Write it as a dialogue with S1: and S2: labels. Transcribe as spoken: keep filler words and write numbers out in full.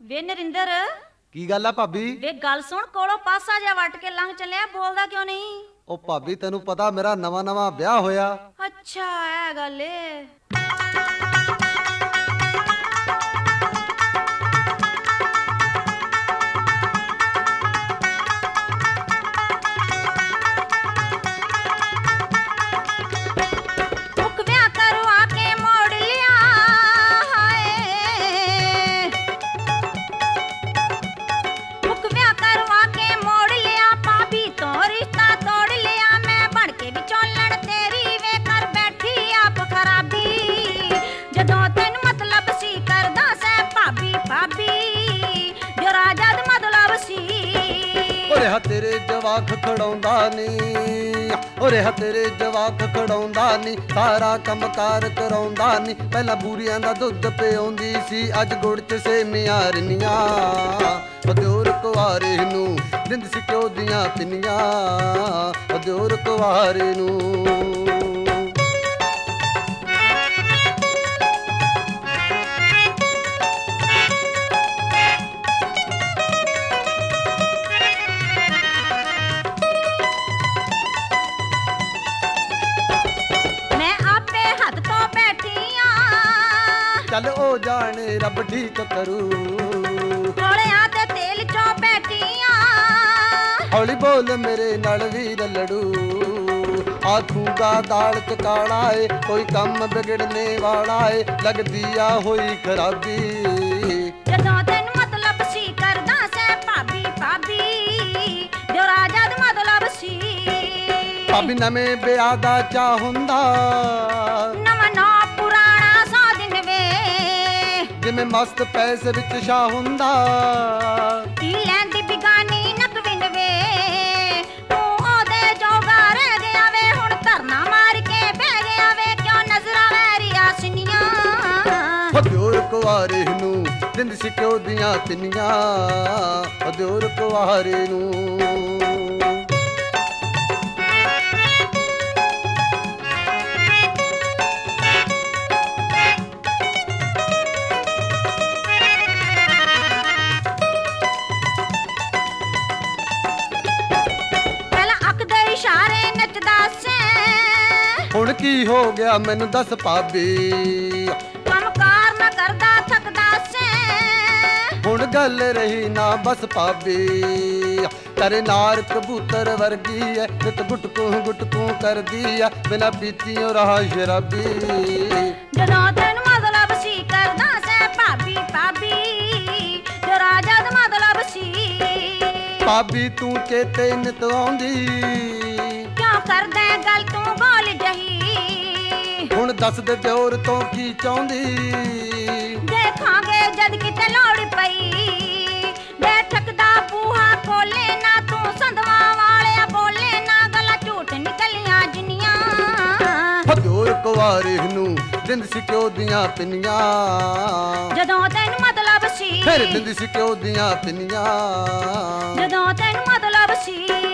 S1: ਵੇ ਨਰਿੰਦਰ
S2: ਕੀ ਗੱਲ ਆ ਭਾਬੀ?
S1: ਵੇ ਗੱਲ ਸੁਣ, ਕੋਲੋਂ ਪਾਸਾ ਜਿਹਾ ਵੱਟ ਕੇ ਲੰਘ ਚੱਲਿਆ, ਬੋਲਦਾ ਕਿਉਂ ਨਹੀਂ?
S2: ਉਹ ਭਾਬੀ ਤੈਨੂੰ ਪਤਾ ਮੇਰਾ ਨਵਾਂ ਨਵਾਂ ਵਿਆਹ ਹੋਇਆ।
S1: ਅੱਛਾ ਇਹ ਗੱਲ ਏ।
S2: ਤੇਰੇ ਜਵਾਕ ਖੜਾਉਂਦਾ ਨੀ, ਓਰੇ ਹਾ ਤੇਰੇ ਜਵਾਕ ਖੜਾਉਂਦਾ ਨੀ, ਸਾਰਾ ਕੰਮ ਕਾਰ ਕਰਾਉਂਦਾ ਨੀ। ਪਹਿਲਾਂ ਬੂਰੀਆਂ ਦਾ ਦੁੱਧ ਪਿਆਉਂਦੀ ਸੀ, ਅੱਜ ਗੁੜ ਚ ਸੇਮੀਆਂ ਰਿੰਨੀਆਂ। ਦਿਓਰ ਕੁਆਰੇ ਨੂੰ ਦਿੰਦ ਸੀ ਘਿਓ ਦੀਆਂ ਪਿੰਨੀਆਂ, ਦਿਓਰ ਕੁਆਰੇ ਨੂੰ। ਚੱਲ ਉਹ ਜਾਣੇ ਰੱਬ ਠੀਕ ਕਰੂ,
S1: ਕੋਲਿਆਂ ਤੇ ਤੇਲ ਚੋਂ ਬੈਠੀਆਂ।
S2: ਹੌਲੀ ਬੋਲ ਮੇਰੇ ਨਾਲ ਵੀਰ ਲੜੂ, ਆਖੂਗਾ ਦਾਲ ਚ ਕਾਲਾ ਏ, ਕੋਈ ਕੰਮ ਵਿਗੜਨੇ ਵਾਲਾ ਏ, ਲੱਗਦੀ ਆ ਹੋਈ ਖਰਾਬੀ।
S1: ਜਦੋਂ ਤੈਨੂੰ ਮਤਲਬ ਸੀ ਕਰਦਾ ਸੈ ਭਾਬੀ ਭਾਬੀ, ਜੋ ਰਾਜਾ ਦਾ ਮਤਲਬ ਸੀ।
S2: ਭਾਬੀ ਨਵੇਂ ਵਿਆਹ ਦਾ ਚਾਹ ਹੁੰਦਾ,
S1: ਨਵਾਂ ਨਾ ਪੁਰਾਣਾ ਸੌ ਦਿਨ ਵੇ,
S2: ਜਿਵੇਂ ਮਸਤ ਪੈਸੇ ਵਿੱਚ ਸ਼ਾਹ ਹੁੰਦਾ।
S1: ਕੀ ਲੈਂਦੀ ਬਿਗਾਨੀ ਨਕਵਿੰਦ ਵੇ, ਤੂੰ ਉਹਦੇ ਜੋਗਾ ਰਹਿ ਗਿਆ ਵੇ, ਹੁਣ ਧਰਨਾ ਮਾਰ ਕੇ ਬਹਿ ਗਿਆ ਵੇ, ਕਿਉਂ ਨਜ਼ਰਾਂ ਵੈਰੀਆਂ ਸਿੰਨੀਆਂ।
S2: ਦਿਓਰ ਕੁਆਰੇ ਨੂੰ ਦਿੰਦ ਸੀ ਘਿਓ ਦੀਆਂ ਪਿੰਨੀਆਂ, ਦਿਓਰ ਕੁਆਰੇ ਨੂੰ। ਹੁਣ ਕੀ ਹੋ ਗਿਆ ਮੈਨੂੰ ਦੱਸ ਭਾਬੀ,
S1: ਕੰਮ ਕਾਰ ਨਾ ਕਰਦਾ ਥੱਕਦਾ ਸੈਂ।
S2: ਹੁਣ ਗੱਲ ਰਹੀ ਨਾ ਬਸ ਭਾਬੀ, ਤੇਰੇ ਨਾਰ ਕਬੂਤਰ ਵਰਗੀ ਐ, ਨਿਤ ਗੁਟਕੂ ਗੁਟਕੂ ਕਰਦੀ ਐ, ਬਿਨਾ ਪੀਤੀਓ ਰਹਾ ਸ਼ਰਾਬੀ।
S1: ਜਦੋਂ ਤੈਨੂੰ ਮਤਲਬ ਸੀ ਕਰਦਾ ਸੈਂ ਭਾਬੀ ਭਾਬੀ, ਜੋ ਰਾਜਾ ਦਾ ਮਤਲਬ ਸੀ।
S2: ਭਾਬੀ ਤੂੰ ਚੇਤੇ ਨਿਤ ਆਉਂਦੀ,
S1: ਕਿਉਂ ਕਰਦਾ ਗੱਲ ਤੂੰ ਬੋਲ ਜਹੀ।
S2: ਹੁਣ ਦੱਸ ਦੇ ਦਿਓਰ ਤੋਂ ਕੀ ਚਾਹੁੰਦੀ,
S1: ਦੇਖਾਂਗੇ ਜਦ ਕਿਤੇ ਲੋੜ ਪਈ, ਬੈਠਕ ਦਾ ਬੂਹਾ ਖੋਲੇ ਨਾ, ਤੂੰ ਸੰਧਵਾ ਵਾਲਿਆ ਬੋਲੇ ਨਾ, ਗੱਲਾਂ ਝੂਠ ਨਿਕਲੀਆਂ ਜਿੰਨੀਆਂ।
S2: ਦਿਓਰ ਕੁਆਰੇ ਨੂੰ ਦਿੰਦ ਸੀ ਘਿਓ ਦੀਆਂ ਪਿੰਨੀਆਂ,
S1: ਜਦੋਂ ਤੈਨੂੰ ਮਤਲਬ ਸੀ,
S2: ਫਿਰ ਦਿੰਦ ਸੀ ਘਿਓ ਦੀਆਂ ਪਿੰਨੀਆਂ,
S1: ਜਦੋਂ ਤੈਨੂੰ ਮਤਲਬ ਸੀ।